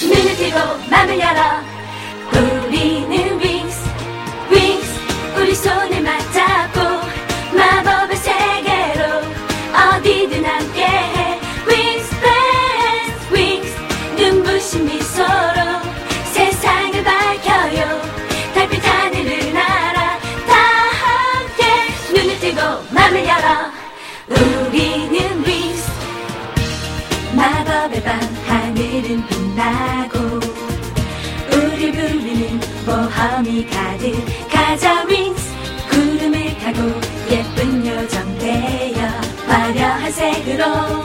눈을 뜨고 맘을 열어. 우리는 윙스 윙스. 우리 손을 맞잡고 마법의 세계로 어디든 함께해. 윙스 댄스 윙스. 눈부신 미소로 세상을 밝혀요. 달빛 하늘을 날아 다 함께 눈을 뜨고 맘을 열어. 우리는 윙스. 마법의 밤 하늘은 빛나고 우릴 부르는 모험이 가득하자. 윙스. 구름을 타고 예쁜 요정 되어 화려한 색으로